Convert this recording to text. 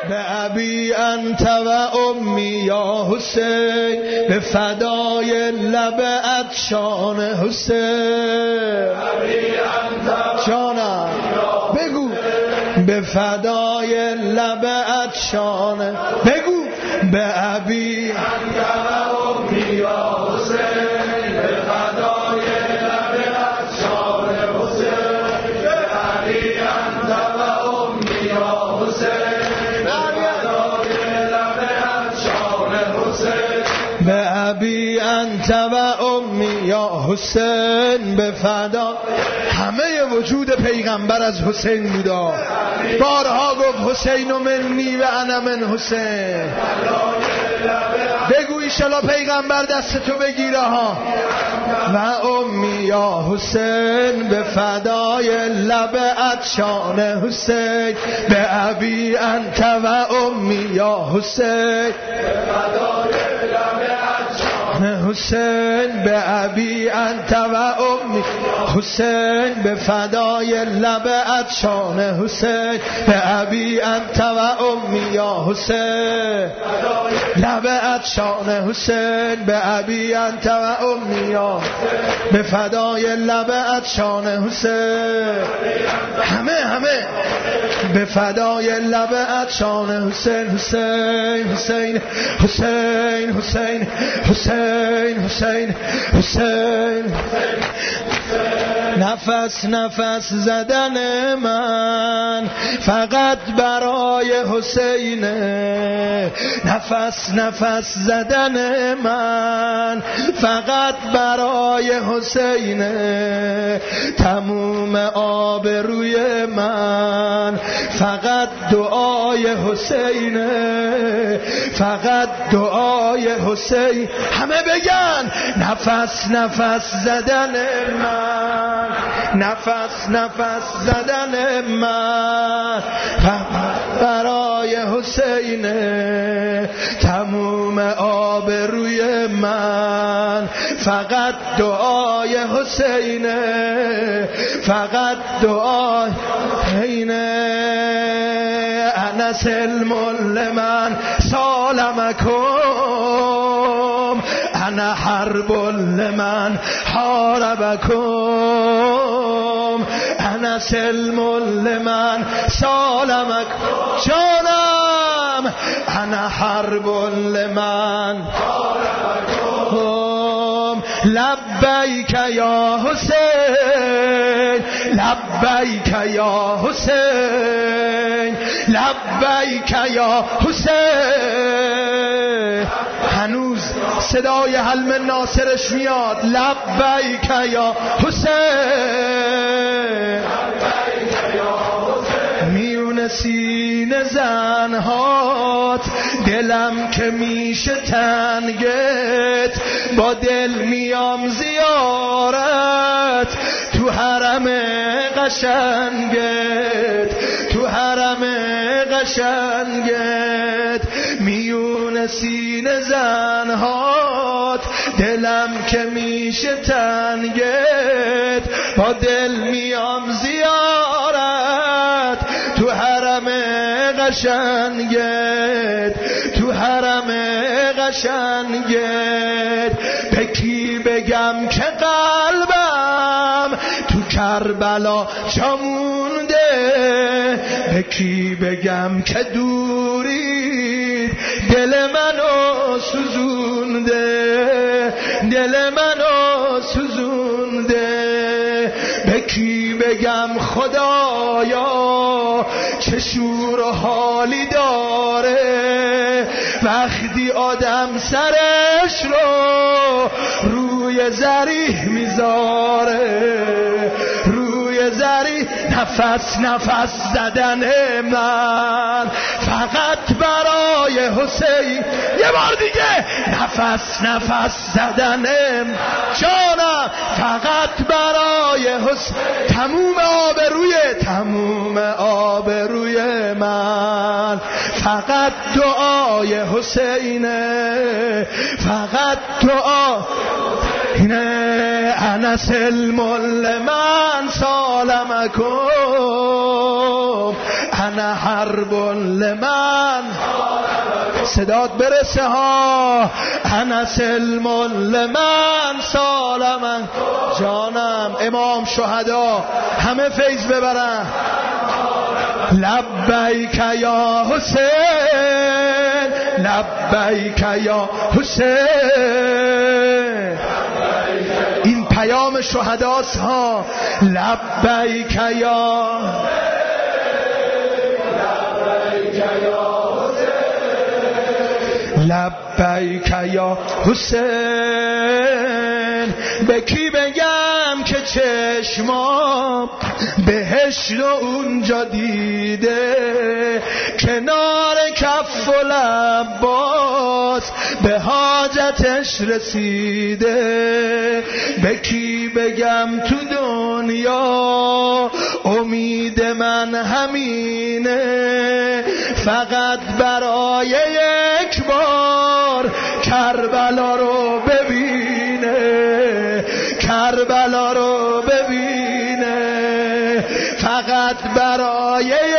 به ابی انت و امی یا حسین، به فدای لب عطشان حسین. جانم بگو به فدای لب عطشان، بگو به ابی انت و امی یا حسین، به فدای لب عطشان حسین، به ابی انت و امی یا حسین، به ابی انت و امی یا حسین، به فدا. همه وجود پیغمبر از حسین بودا. بارها گفت حسین منی و انا من حسین. بگو ایشالا پیغمبر دست تو بگیره ها. و امی یا حسین، به فدای لب عطشان حسین، به ابی انت و امی یا حسین، به فدای لب عطشان حسین، به ابی انت و امی حسین، به فدای لب عطشان حسین، به ابی انت و امی یا حسین، لب عطشان حسین، به ابی انت و امی یا، به فدای لب عطشان حسین. همه به فدای لب عطشان حسین. حسین حسین حسین حسین حسین حسین حسین. نفس نفس زدن من فقط برای حسینه، نفس نفس زدن من فقط برای حسینه، تموم آبروی من فقط دعای حسینه، فقط دعای حسین. همه بگن نفس نفس زدن من، نفس نفس زدن من فقط برای حسینه، تموم آبروی من فقط دعای حسینه، فقط دعای حسینه. انا سلم لمن سالمکم، انا حرب لمن حاربکم، انا سلم لمن سالمکم. جانم انا حرب لمن حاربکم. لبیک یا حسین، لبیک یا حسین، لبیک یا حسین. هنوز صدای حلم ناصرش میاد. لبیک یا حسین، میون سینه زنهات دلم که میشه تنگت، با دل میام زیارت تو حرم قشنگت، تو حرم قشنگت. میون سینه زنهات دلم که میشه تنگت، با دل میام زیارت تو حرم قشنگت، تو حرم قشنگت. به کی بگم که قلبم تو کربلا جا مونده، به کی بگم که دوری دل منو سوزونده، دل منو سوزونده. به کی بگم خدایا چه شور و حالی داره، وقتی آدم سرش رو روی زریح میذاره، روی زریح. نفس نفس زدن من فقط برای حسین. یه بار دیگه نفس نفس زدن جانم فقط برای حسین. تموم آبروی، تموم آبروی من فقط دعای حسینه، فقط دعا. انا سلم لمن سالمکم، انا حرب لمن صدات برسه ها انا سلم لمن سالم جانم امام شهدا همه فیض ببرن لبیک یا حسین لبیک یا حسین این پیام شهداست ها لبیک یا لبیک یا حسین به کی بگم که چشمام بهشت و اونجا دیده کنار کف و لباس به حاجتش رسیده به کی بگم تو دنیا امید من همینه فقط برای یک بار کربلا رو ببینه کربلا رو ببینه فقط برای